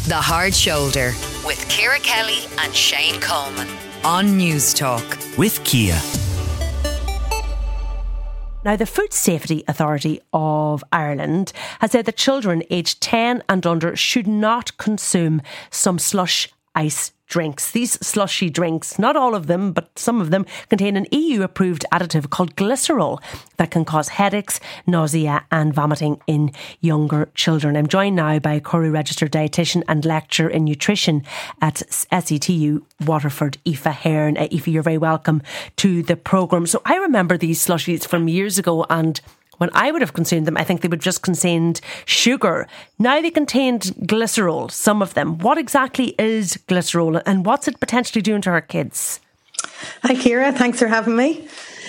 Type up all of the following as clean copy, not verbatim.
The Hard Shoulder with Ciara Kelly and Shane Coleman on News Talk. With Kia. Now, the Food Safety Authority of Ireland has said that children aged 10 and under should not consume some slush ice drinks. These slushy drinks, not all of them, but some of them, contain an EU-approved additive called glycerol that can cause headaches, nausea and vomiting in younger children. I'm joined now by a Corey registered dietitian and lecturer in nutrition at SETU Waterford, Aoife Hearn. Aoife, you're very welcome to the programme. So I remember these slushies from years ago, and when I would have consumed them, I think they would just contained sugar. Now they contained glycerol, some of them. What exactly is glycerol and what's it potentially doing to our kids? Hi, Ciara. Thanks for having me.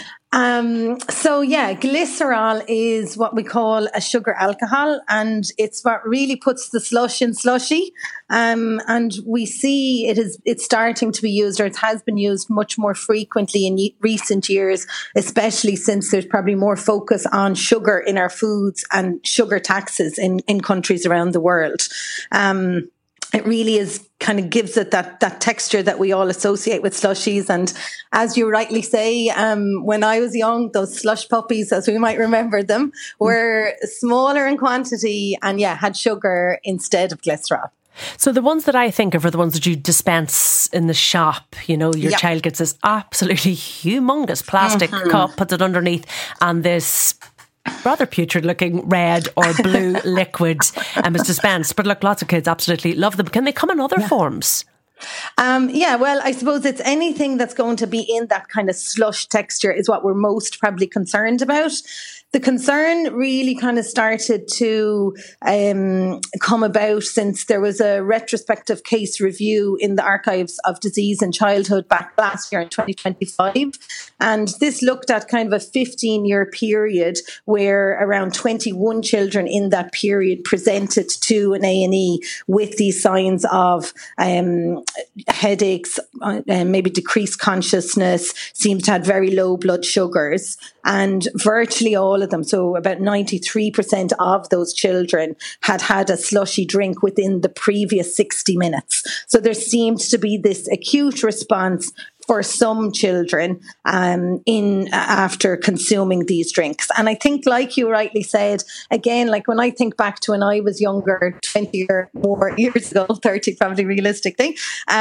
Glycerol is what we call a sugar alcohol, and it's what really puts the slush in slushy. And we see it's starting to be used, or it has been used much more frequently in recent years, especially since there's probably more focus on sugar in our foods and sugar taxes in countries around the world. It really is kind of gives it that texture that we all associate with slushies. And as you rightly say, when I was young, those slush puppies, as we might remember them, were smaller in quantity and had sugar instead of glycerol. So the ones that I think of are the ones that you dispense in the shop. You know, your child gets this absolutely humongous plastic cup, puts it underneath, and this rather putrid looking red or blue liquid is dispensed. But look, lots of kids absolutely love them. Can they come in other forms? Well, I suppose it's anything that's going to be in that kind of slush texture is what we're most probably concerned about. The concern really kind of started to come about since there was a retrospective case review in the Archives of Disease in Childhood back last year in 2025. And this looked at kind of a 15-year period where around 21 children in that period presented to an A&E with these signs of headaches, maybe decreased consciousness, seems to have very low blood sugars. And virtually all of them, so about 93% of those children had a slushy drink within the previous 60 minutes. So there seemed to be this acute response for some children after consuming these drinks. And I think, like you rightly said, again, like when I think back to when I was younger, 20 or more years ago, 30 probably realistically,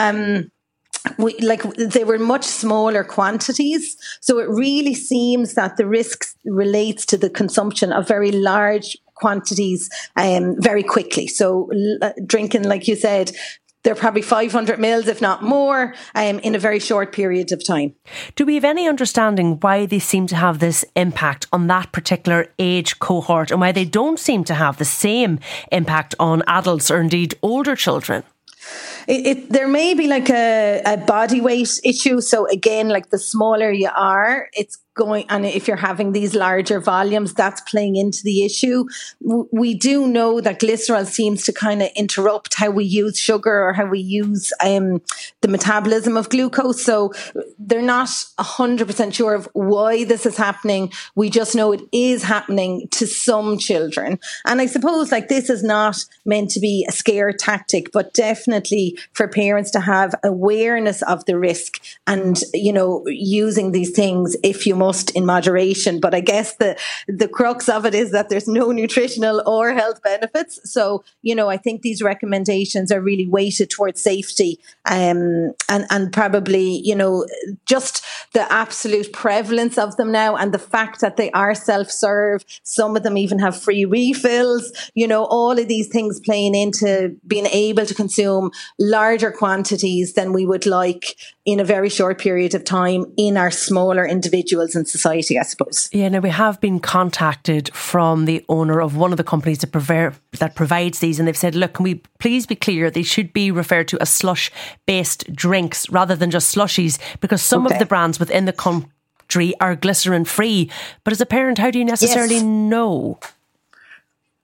they were much smaller quantities. So it really seems that the risk relates to the consumption of very large quantities very quickly. So drinking, like you said, they're probably 500 mils, if not more, in a very short period of time. Do we have any understanding why they seem to have this impact on that particular age cohort and why they don't seem to have the same impact on adults or indeed older children? There may be like a body weight issue. So again, like the smaller you are, it's going, and if you're having these larger volumes, that's playing into the issue. We do know that glycerol seems to kind of interrupt how we use sugar or how we use the metabolism of glucose. So they're not 100% sure of why this is happening. We just know it is happening to some children. And I suppose like this is not meant to be a scare tactic, but definitely for parents to have awareness of the risk and, you know, using these things if you must in moderation. But I guess the crux of it is that there's no nutritional or health benefits. So, you know, I think these recommendations are really weighted towards safety and probably, you know, just the absolute prevalence of them now and the fact that they are self-serve. Some of them even have free refills, you know, all of these things playing into being able to consume larger quantities than we would like in a very short period of time in our smaller individuals in society, I suppose. Yeah, now we have been contacted from the owner of one of the companies that provides these, and they've said, look, can we please be clear, they should be referred to as slush-based drinks rather than just slushies, because some of the brands within the country are glycerin-free. But as a parent, how do you necessarily know?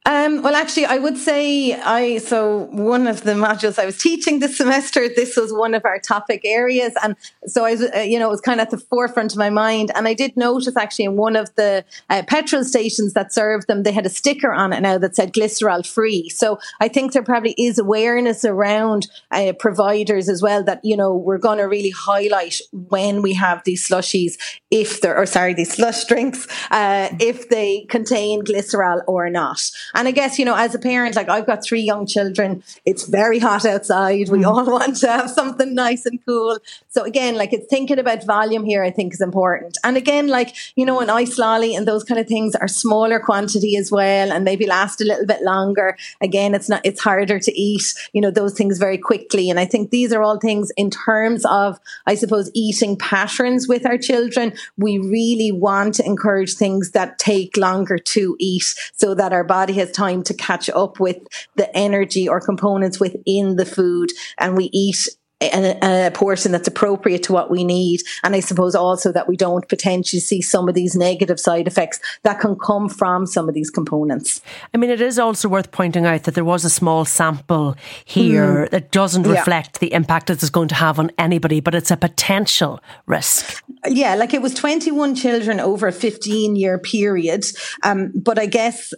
Well, actually, I would say so one of the modules I was teaching this semester, this was one of our topic areas. And so I was, it was kind of at the forefront of my mind. And I did notice actually in one of the petrol stations that served them, they had a sticker on it now that said glycerol free. So I think there probably is awareness around providers as well that, we're going to really highlight when we have these slushies, these slush drinks, if they contain glycerol or not. And I guess, as a parent, like I've got 3 young children, it's very hot outside. We all want to have something nice and cool. So again, like it's thinking about volume here, I think is important. And again, like, an ice lolly and those kind of things are smaller quantity as well and maybe last a little bit longer. Again, it's harder to eat, those things very quickly. And I think these are all things in terms of, I suppose, eating patterns with our children. We really want to encourage things that take longer to eat so that our body has time to catch up with the energy or components within the food, and we eat a portion that's appropriate to what we need. And I suppose also that we don't potentially see some of these negative side effects that can come from some of these components. I mean, it is also worth pointing out that there was a small sample here that doesn't reflect the impact that it's going to have on anybody, but it's a potential risk. Yeah, like it was 21 children over a 15-year period. But I guess,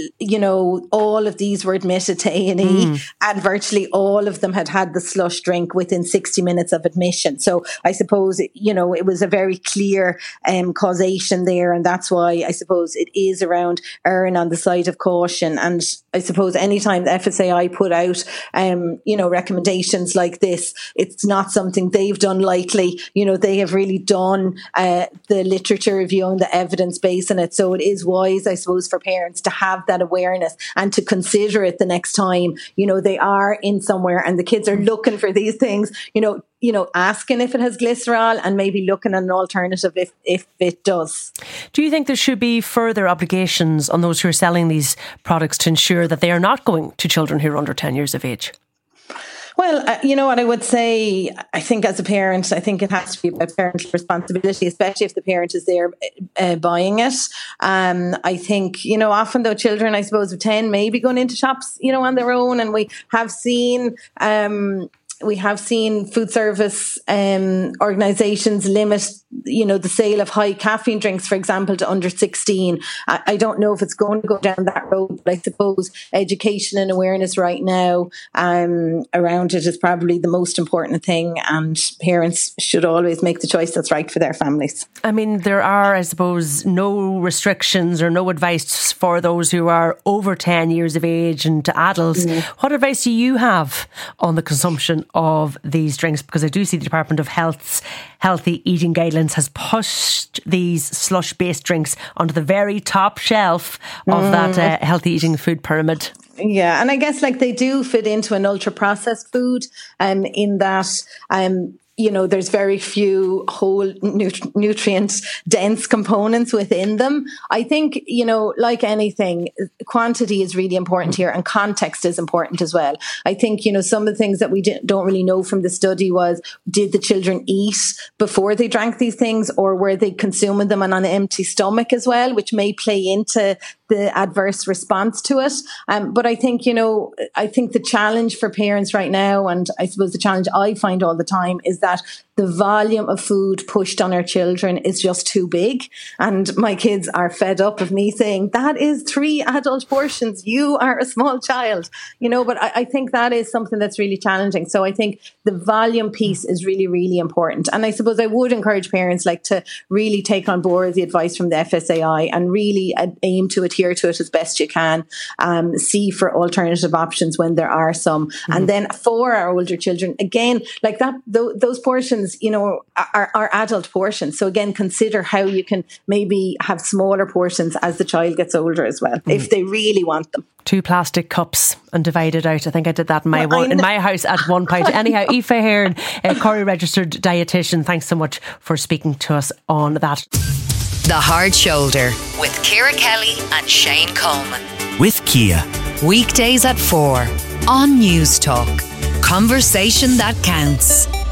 all of these were admitted to A&E and virtually all of them had the slush drink within 60 minutes of admission. So I suppose, it was a very clear causation there. And that's why I suppose it is around erring on the side of caution. And I suppose anytime the FSAI put out, recommendations like this, it's not something they've done lightly. They have really done the literature review and the evidence base in it. So it is wise, I suppose, for parents to have that awareness and to consider it the next time, they are in somewhere and the kids are looking for these things, asking if it has glycerol and maybe looking at an alternative if it does. Do you think there should be further obligations on those who are selling these products to ensure that they are not going to children who are under 10 years of age? Well, what I would say, I think as a parent, I think it has to be about parental responsibility, especially if the parent is there buying it. I think, often though children, I suppose, of 10 may be going into shops, on their own. And we have seen food service organisations limit, the sale of high caffeine drinks, for example, to under 16. I don't know if it's going to go down that road, but I suppose education and awareness right now around it is probably the most important thing, and parents should always make the choice that's right for their families. I mean, there are, I suppose, no restrictions or no advice for those who are over 10 years of age and to adults. What advice do you have on the consumption of these drinks? Because I do see the Department of Health's Healthy Eating Guidelines has pushed these slush-based drinks onto the very top shelf of that healthy eating food pyramid. Yeah, and I guess they do fit into an ultra-processed food in that there's very few whole nutrient-dense components within them. I think, like anything, quantity is really important here and context is important as well. I think, some of the things that we don't really know from the study was, did the children eat before they drank these things, or were they consuming them on an empty stomach as well, which may play into the adverse response to it. But I think, the challenge for parents right now, and I suppose the challenge I find all the time, is that the volume of food pushed on our children is just too big. And my kids are fed up of me saying, that is 3 adult portions. You are a small child, but I think that is something that's really challenging. So I think the volume piece is really, really important. And I suppose I would encourage parents to really take on board the advice from the FSAI and really aim to adhere to it as best you can. See for alternative options when there are some. And then for our older children, again, those portions, are adult portions. So again, consider how you can maybe have smaller portions as the child gets older as well, if they really want them. 2 plastic cups and divide it out. I think I did that in my house at one point. Anyhow, Aoife Hearn, Corrie registered dietitian, thanks so much for speaking to us on that. The Hard Shoulder with Ciara Kelly and Shane Coleman. With Kia. Weekdays at 4 on News Talk. Conversation that counts.